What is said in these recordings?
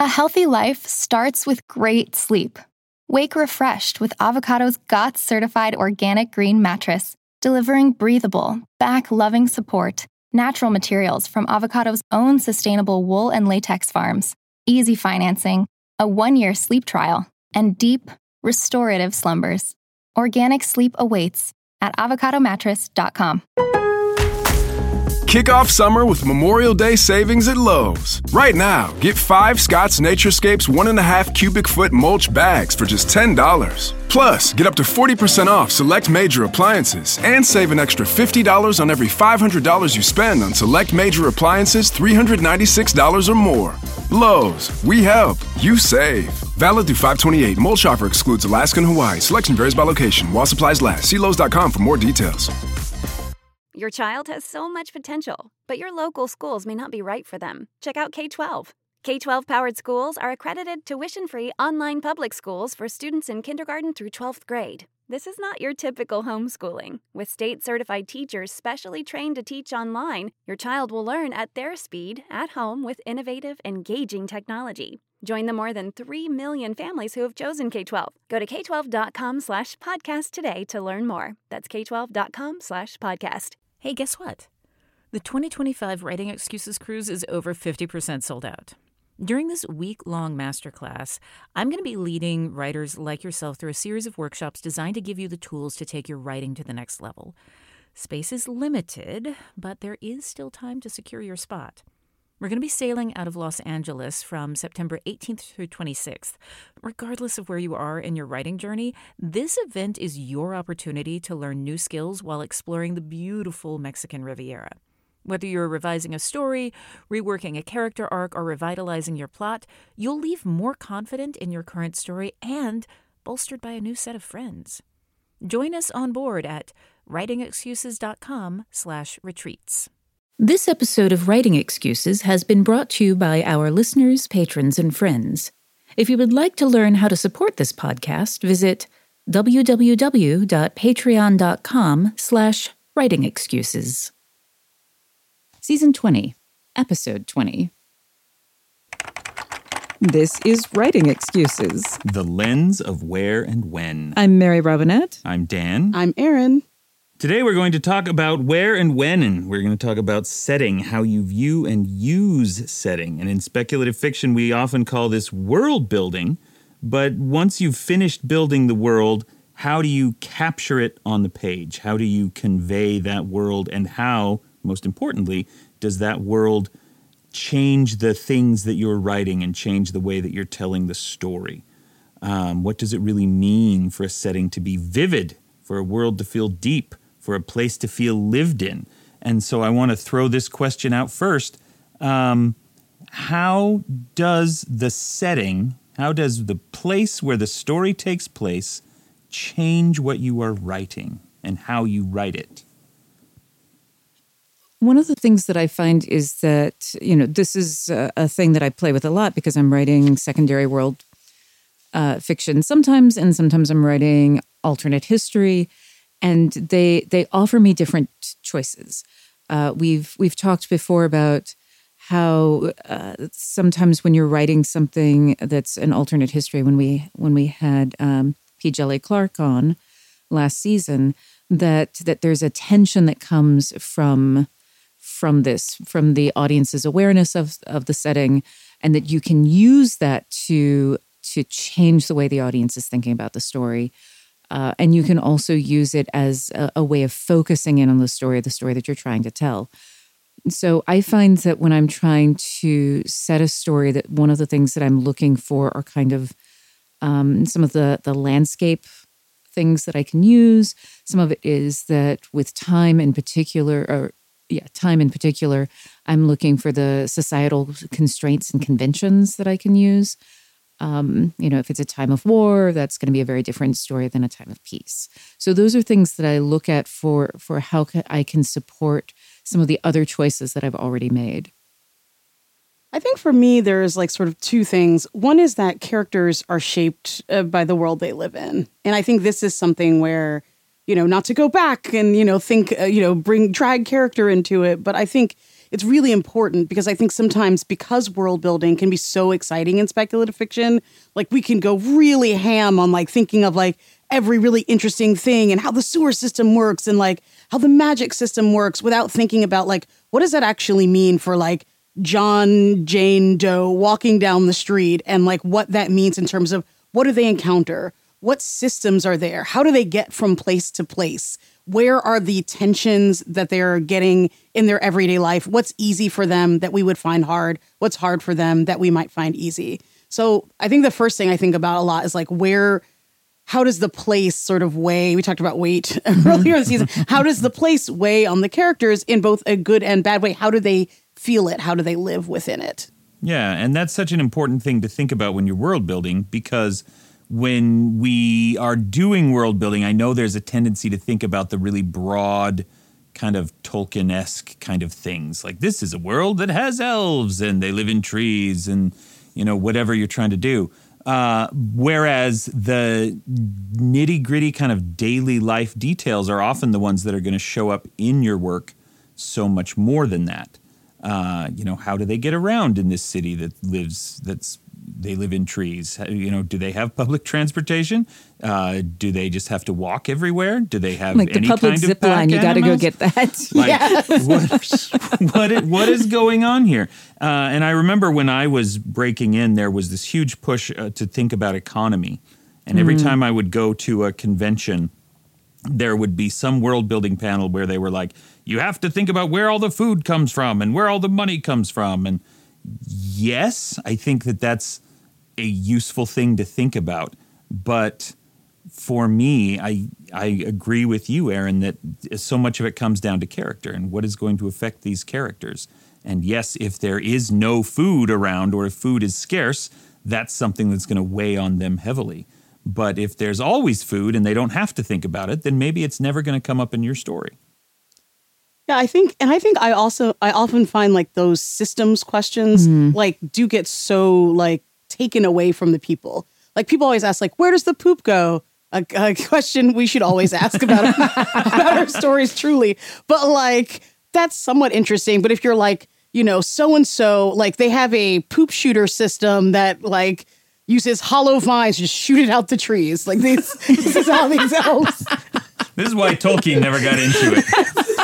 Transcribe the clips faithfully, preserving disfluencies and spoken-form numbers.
A healthy life starts with great sleep. Wake refreshed with Avocado's G O T S-certified organic green mattress, delivering breathable, back-loving support, natural materials from Avocado's own sustainable wool and latex farms, easy financing, a one-year sleep trial, and deep, restorative slumbers. Organic sleep awaits at avocado mattress dot com. Kick off summer with Memorial Day savings at Lowe's. Right now, get five Scott's Naturescapes one and a half cubic foot mulch bags for just ten dollars. Plus, get up to forty percent off select major appliances and save an extra fifty dollars on every five hundred dollars you spend on select major appliances three hundred ninety-six dollars or more. Lowe's, we help, you save. Valid through five twenty-eight. Mulch offer excludes Alaska and Hawaii. Selection varies by location. While supplies last. See Lowe's dot com for more details. Your child has so much potential, but your local schools may not be right for them. Check out K twelve. K twelve-powered schools are accredited tuition-free online public schools for students in kindergarten through twelfth grade. This is not your typical homeschooling. With state-certified teachers specially trained to teach online, your child will learn at their speed, at home, with innovative, engaging technology. Join the more than three million families who have chosen K twelve. Go to k twelve dot com slash podcast today to learn more. That's k twelve dot com slash podcast. Hey, guess what? The twenty twenty-five Writing Excuses Cruise is over fifty percent sold out. During this week-long masterclass, I'm going to be leading writers like yourself through a series of workshops designed to give you the tools to take your writing to the next level. Space is limited, but there is still time to secure your spot. We're going to be sailing out of Los Angeles from September eighteenth through twenty-sixth. Regardless of where you are in your writing journey, this event is your opportunity to learn new skills while exploring the beautiful Mexican Riviera. Whether you're revising a story, reworking a character arc, or revitalizing your plot, you'll leave more confident in your current story and bolstered by a new set of friends. Join us on board at writing excuses dot com slash retreats. This episode of Writing Excuses has been brought to you by our listeners, patrons, and friends. If you would like to learn how to support this podcast, visit w w w dot patreon dot com slash writing excuses. Season twenty, Episode twenty. This is Writing Excuses. The lens of where and when. I'm Mary Robinette. I'm Dan. I'm Erin. Today we're going to talk about where and when, and we're going to talk about setting, how you view and use setting. And in speculative fiction, we often call this world building. But once you've finished building the world, how do you capture it on the page? How do you convey that world? And how, most importantly, does that world change the things that you're writing and change the way that you're telling the story? Um, what does it really mean for a setting to be vivid, for a world to feel deep, for a place to feel lived in? And so I want to throw this question out first. Um, how does the setting, how does the place where the story takes place change what you are writing and how you write it? One of the things that I find is that, you know, this is a, a thing that I play with a lot because I'm writing secondary world uh, fiction sometimes, and sometimes I'm writing alternate history. And they they offer me different choices. Uh, we've we've talked before about how uh, sometimes when you're writing something that's an alternate history, when we when we had um, P. Djèlí Clark on last season, that that there's a tension that comes from from this, from the audience's awareness of of the setting, and that you can use that to to change the way the audience is thinking about the story. Uh, and you can also use it as a, a way of focusing in on the story, the story that you're trying to tell. So I find that when I'm trying to set a story, that one of the things that I'm looking for are kind of um, some of the, the landscape things that I can use. Some of it is that with time in particular, or yeah, time in particular, I'm looking for the societal constraints and conventions that I can use. Um, you know, if it's a time of war, that's going to be a very different story than a time of peace. So those are things that I look at for for how I can support some of the other choices that I've already made. I think for me, there's like sort of two things. One is that characters are shaped uh, by the world they live in. And I think this is something where, you know, not to go back and, you know, think, uh, you know, bring, drag character into it. But I think it's really important because I think sometimes because world building can be so exciting in speculative fiction, like we can go really ham on like thinking of like every really interesting thing and how the sewer system works and like how the magic system works without thinking about like, what does that actually mean for like John, Jane Doe walking down the street and like what that means in terms of what do they encounter? What systems are there? How do they get from place to place? Where are the tensions that they're getting in their everyday life? What's easy for them that we would find hard? What's hard for them that we might find easy? So I think the first thing I think about a lot is like where, how does the place sort of weigh? We talked about weight earlier in the season. How does the place weigh on the characters in both a good and bad way? How do they feel it? How do they live within it? Yeah, and that's such an important thing to think about when you're world building, because when we are doing world building, I know there's a tendency to think about the really broad kind of Tolkien-esque kind of things. Like, this is a world that has elves and they live in trees and, you know, whatever you're trying to do. Uh, whereas the nitty-gritty kind of daily life details are often the ones that are going to show up in your work so much more than that. Uh, you know, how do they get around in this city that lives, that's, they live in trees? You know, do they have public transportation? Uh, do they just have to walk everywhere? Do they have like any the public kind zip of line? You got to go get that. Like, Yes. what, what, i- what is going on here? Uh, and I remember when I was breaking in, there was this huge push uh, to think about economy. And every Mm. time I would go to a convention, there would be some world building panel where they were like, you have to think about where all the food comes from and where all the money comes from. And yes, I think that that's a useful thing to think about. But for me, I I agree with you, Aaron, that so much of it comes down to character and what is going to affect these characters. And yes, if there is no food around or if food is scarce, that's something that's going to weigh on them heavily. But if there's always food and they don't have to think about it, then maybe it's never going to come up in your story. Yeah, I think, and I think I also, I often find like those systems questions like do get so like taken away from the people. Like people always ask like, where does the poop go? A, a question we should always ask about, about our stories truly. But like, that's somewhat interesting. But if you're like, you know, so-and-so, like they have a poop shooter system that like uses hollow vines, just shoot it out the trees. Like this, this is how these elves. This is why Tolkien never got into it.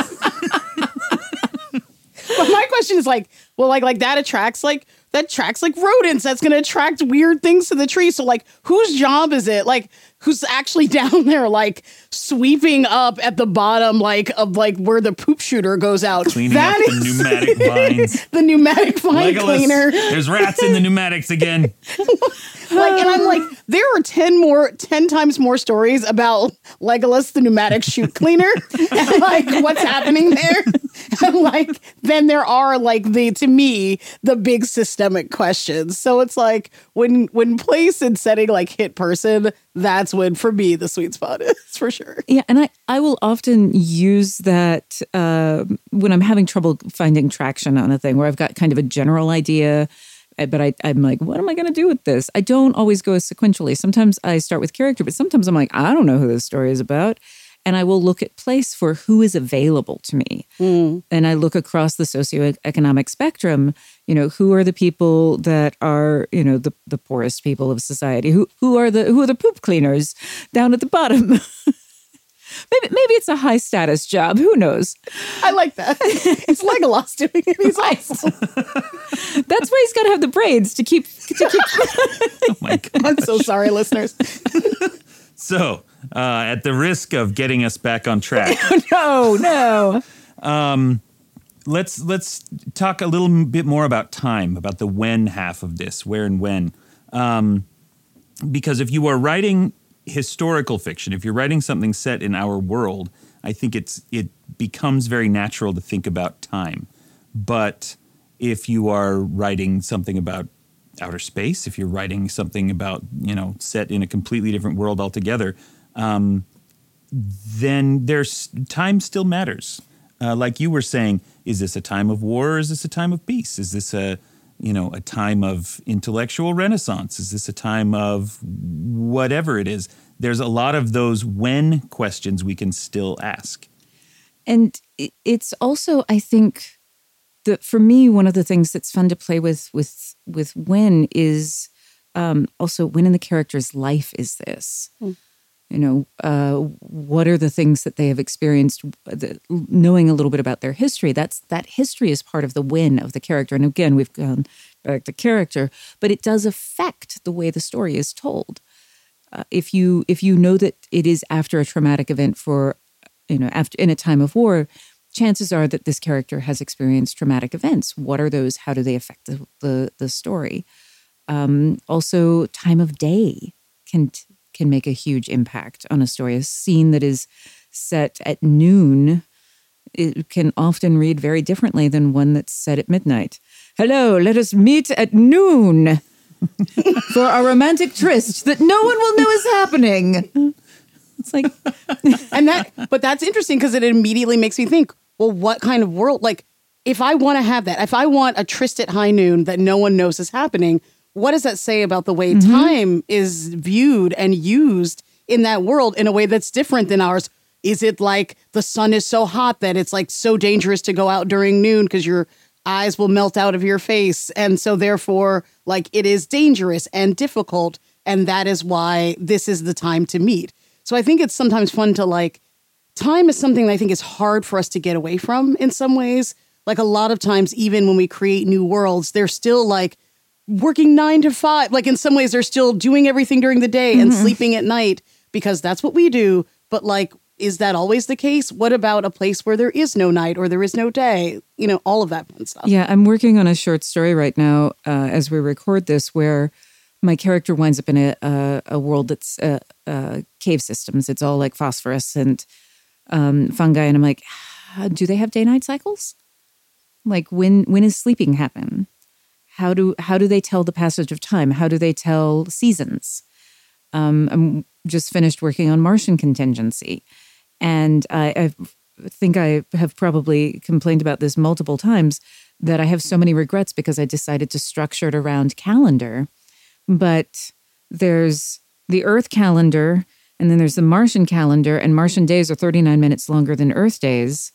But my question is like, well, like, like that attracts like that attracts like rodents. That's going to attract weird things to the tree. So like, whose job is it? Like, who's actually down there, like sweeping up at the bottom, like of like where the poop shooter goes out, Cleaning that up is the pneumatic vines. the pneumatic vine Legolas, cleaner. there's rats in the pneumatics again. Like, and I'm like, there are ten more, ten times more stories about Legolas, the pneumatic chute cleaner, and like what's happening there. And like, then there are like the, to me, the big systemic questions. So it's like when, when place and setting like hit person, that's when for me the sweet spot is for sure. Yeah, and I, I will often use that uh, when I'm having trouble finding traction on a thing where I've got kind of a general idea, but I, I'm like, what am I going to do with this? I don't always go sequentially. Sometimes I start with character, but sometimes I'm like, I don't know who this story is about. And I will look at place for who is available to me. Mm. And I look across the socioeconomic spectrum, you know, who are the people that are, you know, the, the poorest people of society? Who who are the who are the poop cleaners down at the bottom? maybe maybe it's a high status job. Who knows? I like that. It's Legolas doing it. He's awesome. That's why he's got to have the braids to keep to keep. Oh my God. I'm so sorry, listeners. So, uh, at the risk of getting us back on track, no, no. um, let's let's talk a little bit more about time, about the when half of this, where and when. Um, because if you are writing historical fiction, if you're writing something set in our world, I think it's it becomes very natural to think about time. But if you are writing something about outer space, if you're writing something about, you know, set in a completely different world altogether, um, then there's time still matters. Uh, like you were saying, is this a time of war or is this a time of peace? Is this a, you know, a time of intellectual renaissance? Is this a time of whatever it is? There's a lot of those when questions we can still ask. And it's also, I think, the for me, one of the things that's fun to play with with with when is um, also when in the character's life is this. Mm. You know, uh, what are the things that they have experienced? The, knowing a little bit about their history, that's that history is part of the when of the character. And again, we've gone back to character, but it does affect the way the story is told. Uh, if you if you know that it is after a traumatic event for, you know, after in a time of war, chances are that this character has experienced traumatic events. What are those? How do they affect the the, the story? Um, also, time of day can. T- can make a huge impact on a story. A scene that is set at noon, it can often read very differently than one that's set at midnight. Hello, let us meet at noon for a romantic tryst that no one will know is happening. It's like, and that, but that's interesting because it immediately makes me think, well, what kind of world? Like, if I want to have that, if I want a tryst at high noon that no one knows is happening, what does that say about the way mm-hmm. time is viewed and used in that world in a way that's different than ours? Is it like the sun is so hot that it's like so dangerous to go out during noon because your eyes will melt out of your face? And so therefore, like, it is dangerous and difficult. And that is why this is the time to meet. So I think it's sometimes fun to like, time is something that I think is hard for us to get away from in some ways. Like a lot of times, even when we create new worlds, they're still like, working nine to five. Like in some ways, they're still doing everything during the day and mm-hmm. sleeping at night because that's what we do. But like, is that always the case? What about a place where there is no night or there is no day? You know, all of that fun stuff. Yeah, I'm working on a short story right now uh, as we record this where my character winds up in a, a, a world that's uh, uh, cave systems. It's all like phosphorescent um, fungi. And I'm like, do they have day-night cycles? Like when when is sleeping happen? How do how do they tell the passage of time? How do they tell seasons? Um, I'm just finished working on Martian contingency. And I, I think I have probably complained about this multiple times, that I have so many regrets because I decided to structure it around calendar. But there's the Earth calendar, and then there's the Martian calendar, and Martian days are thirty-nine minutes longer than Earth days.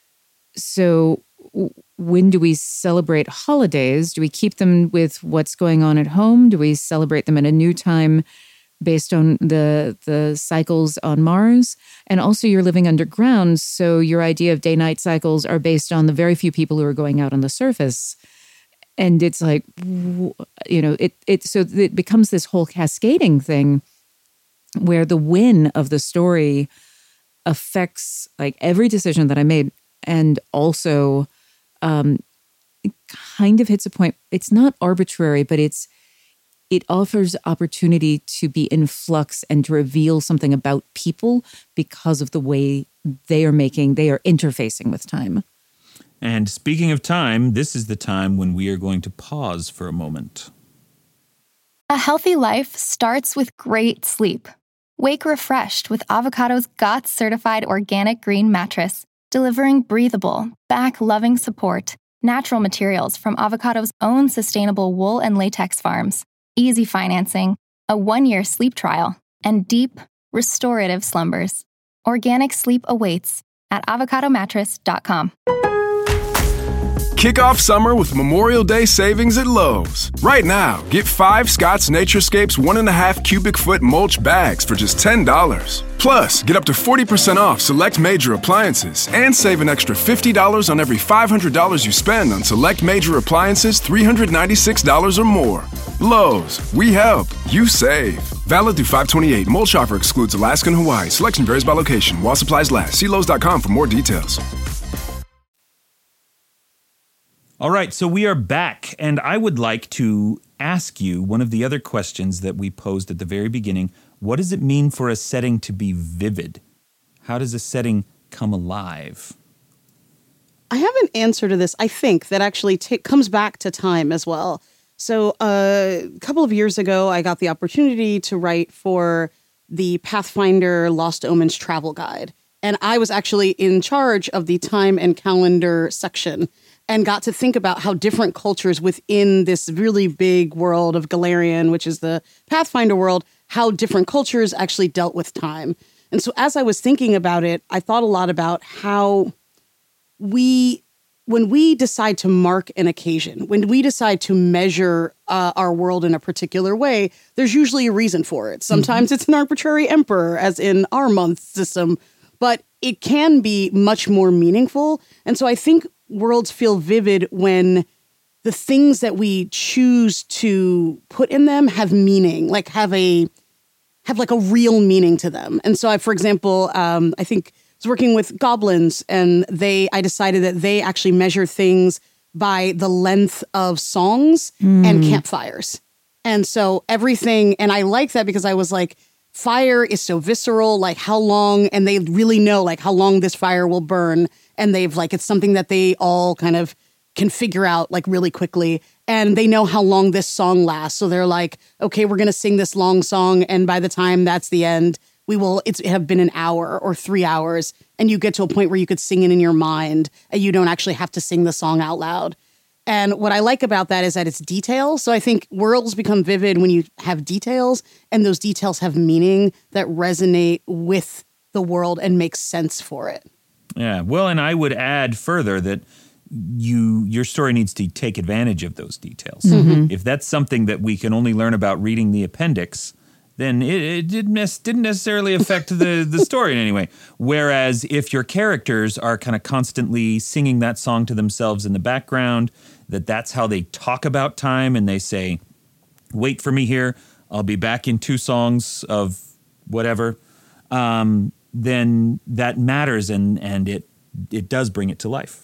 So when do we celebrate holidays? Do we keep them with what's going on at home? Do we celebrate them at a new time based on the the cycles on Mars? And also you're living underground, so your idea of day-night cycles are based on the very few people who are going out on the surface. And it's like, you know, it it so it becomes this whole cascading thing where the win of the story affects like every decision that I made, and also um, it kind of hits a point. It's not arbitrary, but it's it offers opportunity to be in flux and to reveal something about people because of the way they are making, they are interfacing with time. And speaking of time, this is the time when we are going to pause for a moment. A healthy life starts with great sleep. Wake refreshed with Avocado's G O T S certified organic green mattress, delivering breathable, back-loving support, natural materials from Avocado's own sustainable wool and latex farms, easy financing, a one-year sleep trial, and deep, restorative slumbers. Organic sleep awaits at avocado mattress dot com. Kick off summer with Memorial Day savings at Lowe's. Right now, get five Scott's Naturescapes one and a half cubic foot mulch bags for just ten dollars. Plus, get up to forty percent off select major appliances and save an extra fifty dollars on every five hundred dollars you spend on select major appliances three hundred ninety-six dollars or more. Lowe's, we help, you save. Valid through five twenty-eight. Mulch offer excludes Alaska and Hawaii. Selection varies by location. While supplies last. See Lowe's dot com for more details. All right, so we are back, and I would like to ask you one of the other questions that we posed at the very beginning. What does it mean for a setting to be vivid? How does a setting come alive? I have an answer to this, I think, that actually t- comes back to time as well. So uh, a couple of years ago, I got the opportunity to write for the Pathfinder Lost Omens travel guide. And I was actually in charge of the time and calendar section, and got to think about how different cultures within this really big world of Golarion, which is the Pathfinder world, how different cultures actually dealt with time. And so as I was thinking about it, I thought a lot about how we when we decide to mark an occasion, when we decide to measure uh, our world in a particular way, there's usually a reason for it. Sometimes mm-hmm. it's an arbitrary emperor, as in our month system, but it can be much more meaningful. And so I think worlds feel vivid when the things that we choose to put in them have meaning, like have a have like a real meaning to them. And so I, for example, um, I think I was working with goblins, and they I decided that they actually measure things by the length of songs mm. and campfires. And so everything, and I like that because I was like, fire is so visceral, like how long, and they really know like how long this fire will burn. And they've like, it's something that they all kind of can figure out like really quickly. And they know how long this song lasts. So they're like, okay, we're going to sing this long song. And by the time that's the end, we will, it's have been an hour or three hours. And you get to a point where you could sing it in your mind and you don't actually have to sing the song out loud. And what I like about that is that it's detail. So I think worlds become vivid when you have details, and those details have meaning that resonate with the world and make sense for it. Yeah. Well, and I would add further that you your story needs to take advantage of those details. Mm-hmm. If that's something that we can only learn about reading the appendix, then it, it didn't, didn't necessarily affect the, the story in any way. Whereas if your characters are kind of constantly singing that song to themselves in the background, that that's how they talk about time, and they say, wait for me here, I'll be back in two songs of whatever, um, then that matters, and, and it it does bring it to life.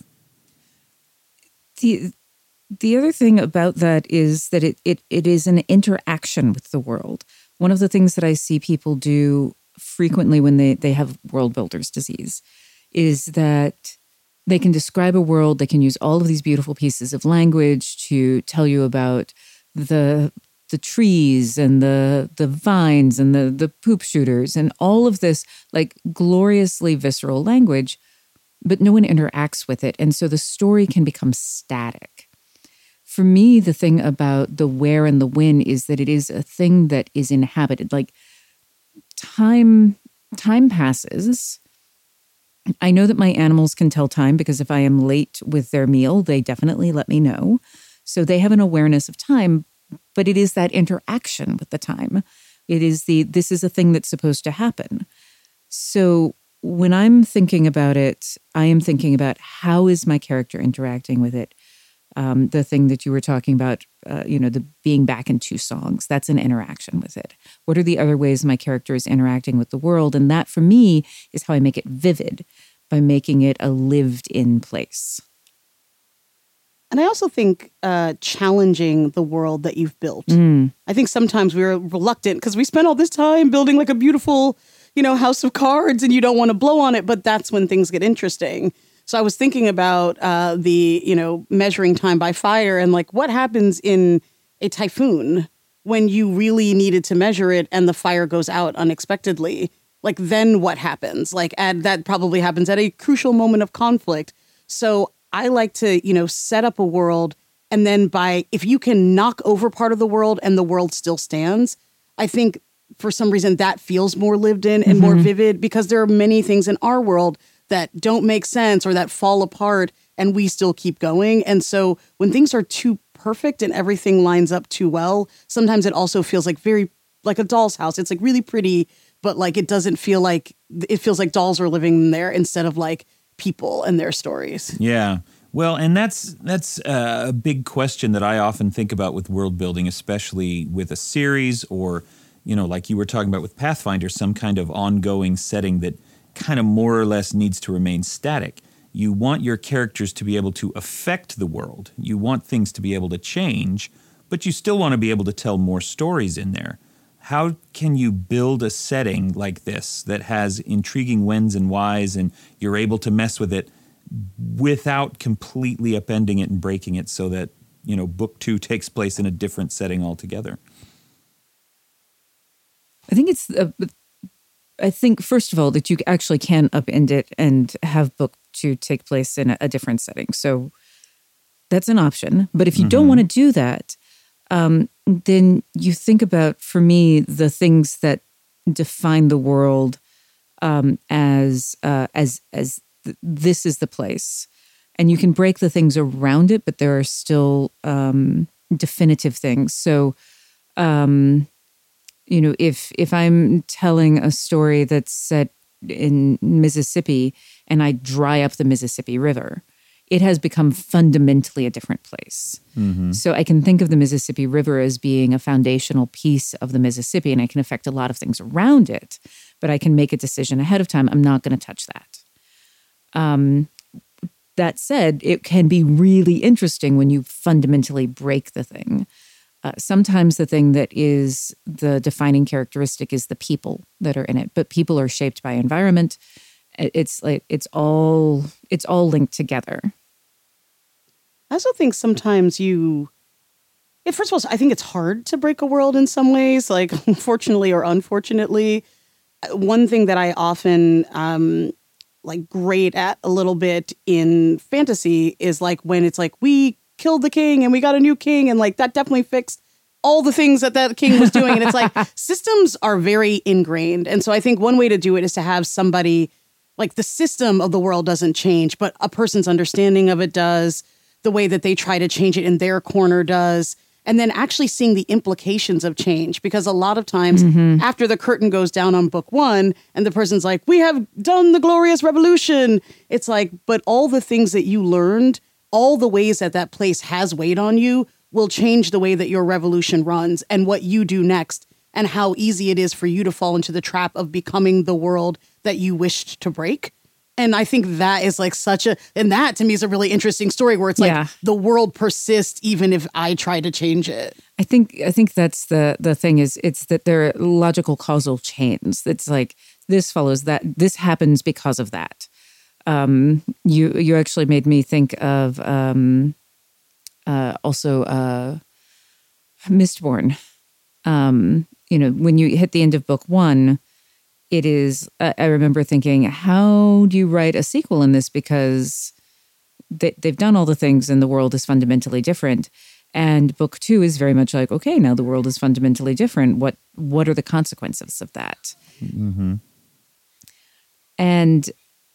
The the other thing about that is that it it it is an interaction with the world. One of the things that I see people do frequently when they, they have world builder's disease is that they can describe a world, they can use all of these beautiful pieces of language to tell you about the the trees and the the vines and the the poop shooters and all of this like gloriously visceral language, but no one interacts with it. And so the story can become static. For me, the thing about the where and the when is that it is a thing that is inhabited. Like time, time passes. I know that my animals can tell time because if I am late with their meal, they definitely let me know. So they have an awareness of time, but it is that interaction with the time. It is the, this is a thing that's supposed to happen. So when I'm thinking about it, I am thinking about how is my character interacting with it? Um, the thing that you were talking about, uh, you know, the being back in two songs, that's an interaction with it. What are the other ways my character is interacting with the world? And that, for me, is how I make it vivid, by making it a lived-in place. And I also think uh, challenging the world that you've built. Mm. I think sometimes we're reluctant because we spend all this time building like a beautiful, you know, house of cards, and you don't want to blow on it, but that's when things get interesting. So I was thinking about uh, the, you know, measuring time by fire, and like what happens in a typhoon when you really needed to measure it and the fire goes out unexpectedly. Like then what happens? Like at, that probably happens at a crucial moment of conflict. So I like to, you know, set up a world, and then by, if you can knock over part of the world and the world still stands, I think for some reason that feels more lived in and mm-hmm. more vivid, because there are many things in our world that don't make sense or that fall apart, and we still keep going. And so when things are too perfect and everything lines up too well, sometimes it also feels like very like a doll's house. It's like really pretty, but like it doesn't feel like, it feels like dolls are living there instead of like people and their stories. Yeah. Well, and that's that's a big question that I often think about with world building, especially with a series or, you know, like you were talking about with Pathfinder, some kind of ongoing setting that kind of more or less needs to remain static. You want your characters to be able to affect the world. You want things to be able to change, but you still want to be able to tell more stories in there. How can you build a setting like this that has intriguing whens and whys, and you're able to mess with it without completely upending it and breaking it so that, you know, book two takes place in a different setting altogether? I think it's... Uh, I think, first of all, that you actually can upend it and have book two take place in a, a different setting. So that's an option. But if you mm-hmm. don't want to do that, um, then you think about, for me, the things that define the world um, as uh, as as th- this is the place. And you can break the things around it, but there are still um, definitive things. So, um, you know, if if I'm telling a story that's set in Mississippi and I dry up the Mississippi River, it has become fundamentally a different place. Mm-hmm. So I can think of the Mississippi River as being a foundational piece of the Mississippi, and I can affect a lot of things around it, but I can make a decision ahead of time. I'm not going to touch that. Um, that said, it can be really interesting when you fundamentally break the thing. Uh, sometimes the thing that is the defining characteristic is the people that are in it, but people are shaped by environment. It's like it's all it's all linked together. I also think sometimes you, yeah, first of all, I think it's hard to break a world in some ways, like fortunately or unfortunately. One thing that I often um, like great at a little bit in fantasy is like when it's like we killed the king and we got a new king and like that definitely fixed all the things that that king was doing. And it's like systems are very ingrained. And so I think one way to do it is to have somebody, like the system of the world doesn't change, but a person's understanding of it does, the way that they try to change it in their corner does, and then actually seeing the implications of change. Because a lot of times mm-hmm. after the curtain goes down on book one and the person's like, we have done the glorious revolution. It's like, but all the things that you learned, all the ways that that place has weighed on you will change the way that your revolution runs and what you do next and how easy it is for you to fall into the trap of becoming the world that you wished to break. And I think that is like such a, and that to me is a really interesting story where it's like yeah. the world persists even if I try to change it. I think I think that's the the thing is it's that there are logical causal chains. It's like this follows that, this happens because of that. Um, you you actually made me think of um, uh, also uh, Mistborn. Um, you know, when you hit the end of book one, it is, uh, I remember thinking, how do you write a sequel in this? Because they, they've done all the things and the world is fundamentally different. And book two is very much like, okay, now the world is fundamentally different. What what are the consequences of that? Mm-hmm. And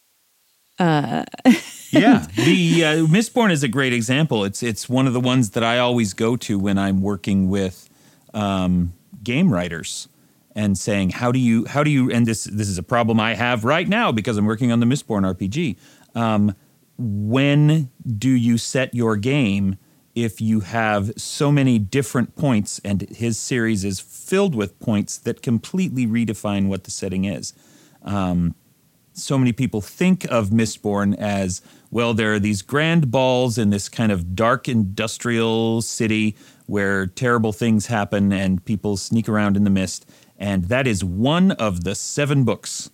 uh, yeah, the uh, Mistborn is a great example. It's it's one of the ones that I always go to when I'm working with um, game writers and saying, how do you how do you and this this is a problem I have right now because I'm working on the Mistborn R P G. Um, when do you set your game if you have so many different points and his series is filled with points that completely redefine what the setting is? Um, so many people think of Mistborn as, well, there are these grand balls in this kind of dark industrial city where terrible things happen and people sneak around in the mist. And that is one of the seven books.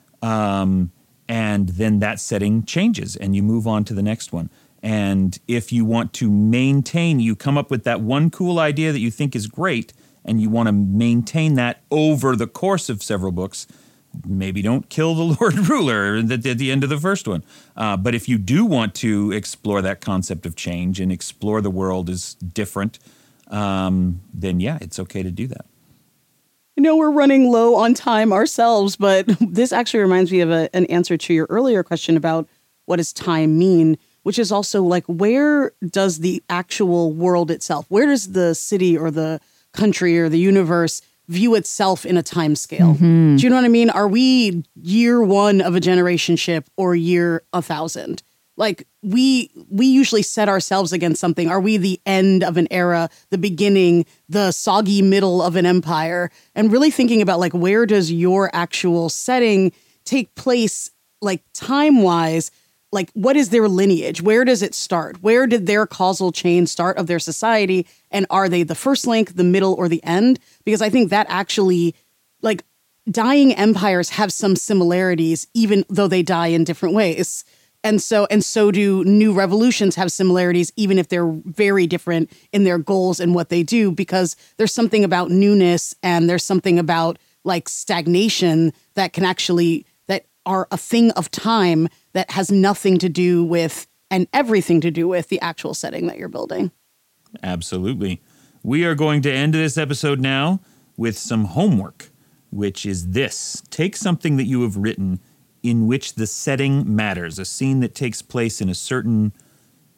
Um, and then that setting changes and you move on to the next one. And if you want to maintain, you come up with that one cool idea that you think is great and you want to maintain that over the course of several books, maybe don't kill the Lord Ruler at the, at the end of the first one. Uh, but if you do want to explore that concept of change and explore the world as different, um, then yeah, it's okay to do that. You know, we're running low on time ourselves, but this actually reminds me of a, an answer to your earlier question about what does time mean, which is also like, where does the actual world itself, where does the city or the country or the universe view itself in a time scale? Mm-hmm. Do you know what I mean? Are we year one of a generation ship or year a thousand? Like we we usually set ourselves against something. Are we the end of an era, the beginning, the soggy middle of an empire? And really thinking about like, where does your actual setting take place, like time-wise? Like, what is their lineage? Where does it start? Where did their causal chain start of their society? And are they the first link, the middle, or the end? Because I think that actually, like, dying empires have some similarities, even though they die in different ways. And so and so do new revolutions have similarities, even if they're very different in their goals and what they do, because there's something about newness and there's something about, like, stagnation that can actually, that are a thing of time that has nothing to do with and everything to do with the actual setting that you're building. Absolutely. We are going to end this episode now with some homework, which is this. Take something that you have written in which the setting matters, a scene that takes place in a certain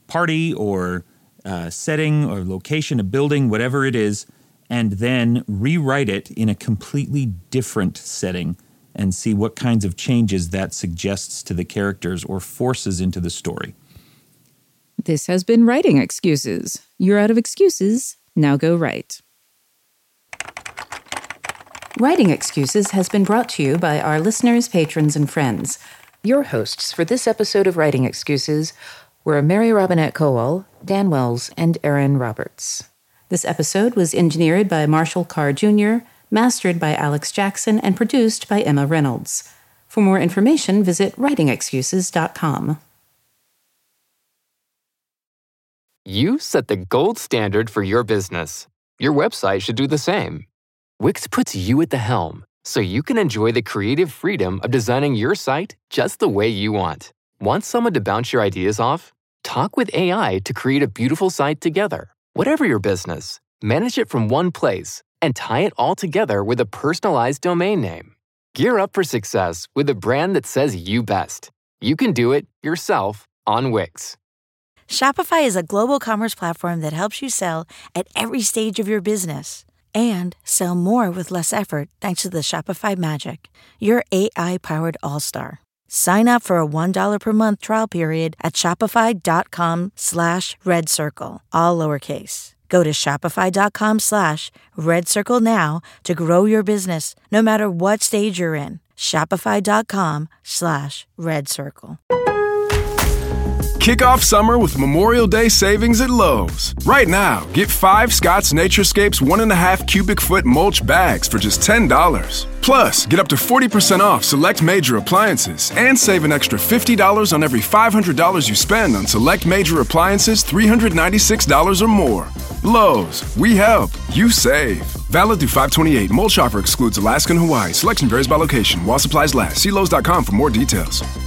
party or uh, setting or location, a building, whatever it is, and then rewrite it in a completely different setting and see what kinds of changes that suggests to the characters or forces into the story. This has been Writing Excuses. You're out of excuses. Now go write. Writing Excuses has been brought to you by our listeners, patrons, and friends. Your hosts for this episode of Writing Excuses were Mary Robinette Kowal, Dan Wells, and Aaron Roberts. This episode was engineered by Marshall Carr Junior, mastered by Alex Jackson, and produced by Emma Reynolds. For more information, visit writing excuses dot com. You set the gold standard for your business. Your website should do the same. Wix puts you at the helm, so you can enjoy the creative freedom of designing your site just the way you want. Want someone to bounce your ideas off? Talk with A I to create a beautiful site together. Whatever your business, manage it from one place and tie it all together with a personalized domain name. Gear up for success with a brand that says you best. You can do it yourself on Wix. Shopify is a global commerce platform that helps you sell at every stage of your business and sell more with less effort thanks to the Shopify Magic, your A I-powered all-star. Sign up for a one dollar per month trial period at shopify.com slash red circle, all lowercase. Go to shopify.com slash red circle now to grow your business no matter what stage you're in. Shopify.com slash red circle. Kick off summer with Memorial Day savings at Lowe's. Right now, get five Scott's Naturescapes one and a half cubic foot mulch bags for just ten dollars. Plus, get up to forty percent off select major appliances and save an extra fifty dollars on every five hundred dollars you spend on select major appliances three hundred ninety-six dollars or more. Lowe's, we help, you save. Valid through five twenty-eight. Mulch offer excludes Alaska and Hawaii. Selection varies by location. While supplies last. See Lowe's dot com for more details.